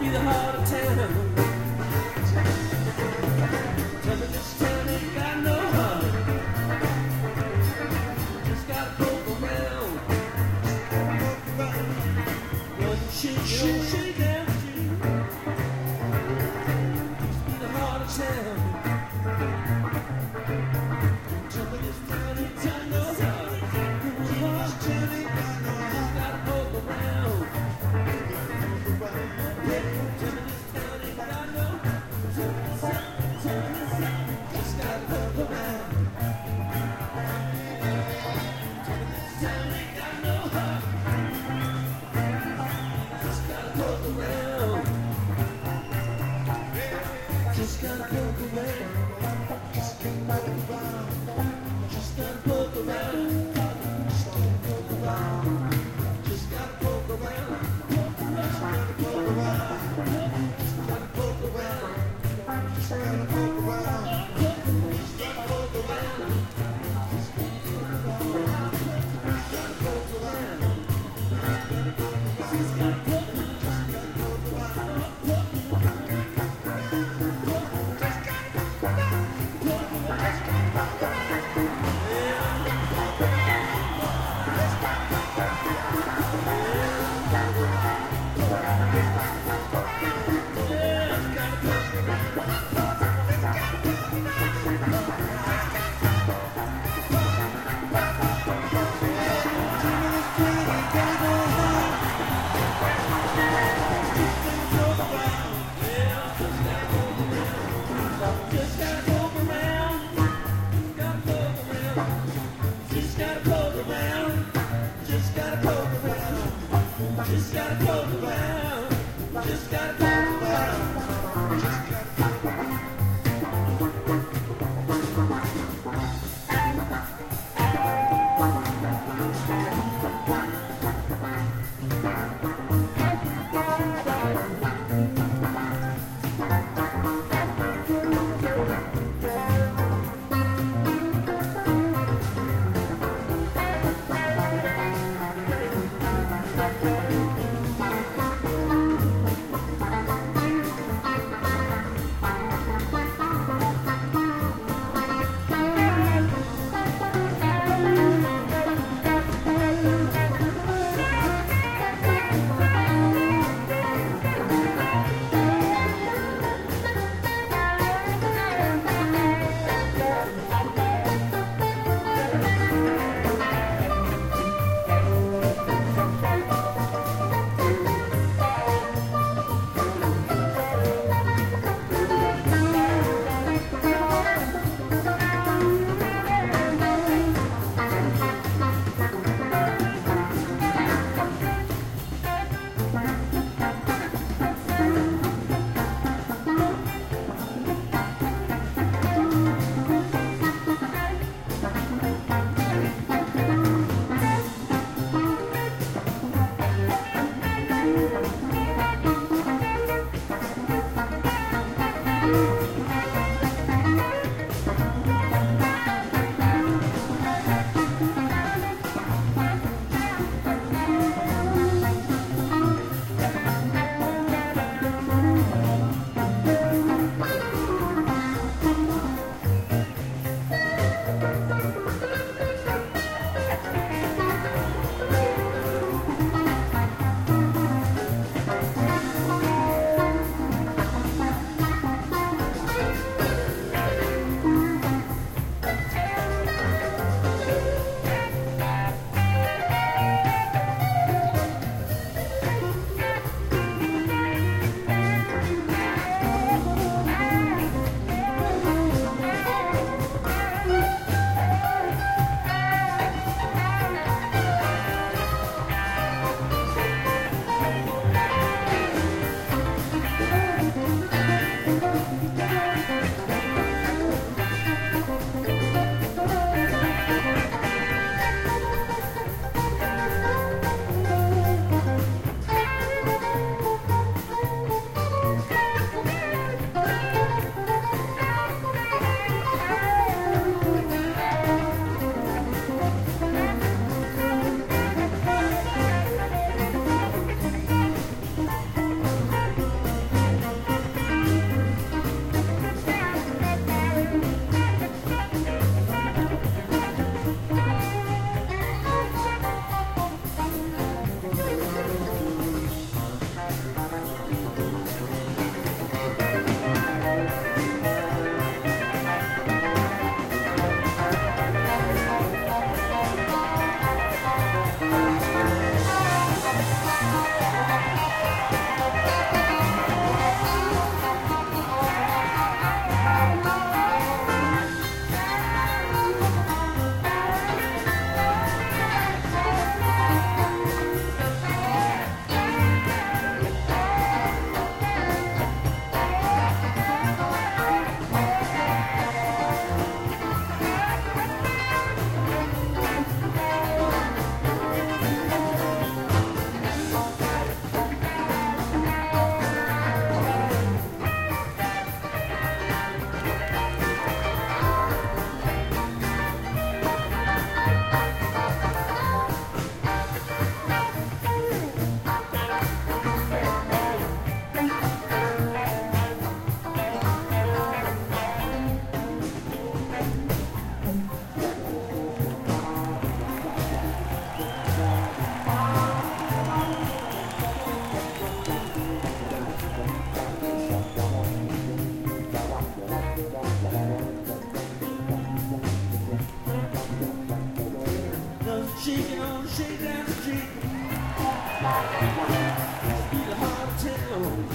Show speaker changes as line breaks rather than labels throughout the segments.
the heart of town. Tell me this town ain't got no heart. Just gotta poke around. One shake, shake down the street. Used to be the heart of town. Tell me this town ain't got no heart. This town ain't got no heart. Just gotta poke around. Tell me this town ain't got no heart. Just gotta poke around. Tell me this town ain't got no heart. Just gotta poke around. Just gotta poke around. Just gotta poke around. Just gotta poke around. Just gotta poke around. Just gotta poke around. Just gotta poke around. Just gotta poke around. Just gotta poke around. Just gotta poke around. Just gotta poke around. Just gotta poke around. Just gotta poke around. Just gotta poke around. Just gotta poke around. Be the heart of town.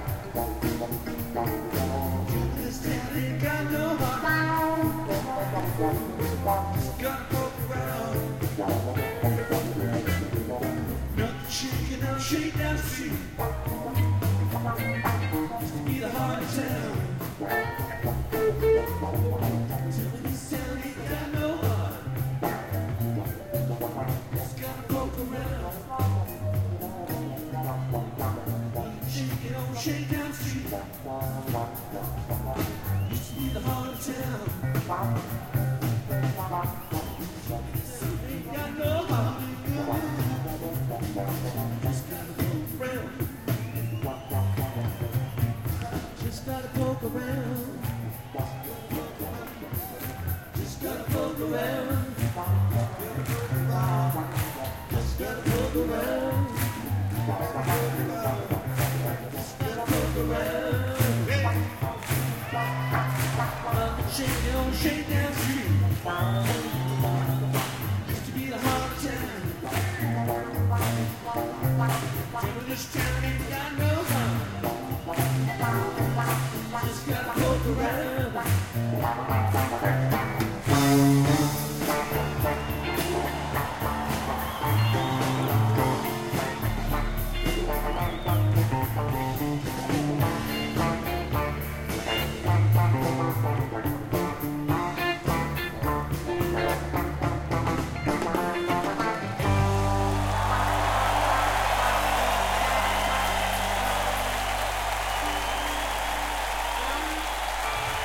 This town ain't got no heart. Just gotta poke around. Nothing shaking up, shake down the street. Just to be the heart of town. Tell me this town ain't got no heart. Just gotta poke around. Shake it on, shake down the street. Used to be the heart of town. Ain't got no heart. Just gotta poke around. Just gotta poke around. Just gotta poke around. Just gotta poke around. Just gotta poke around.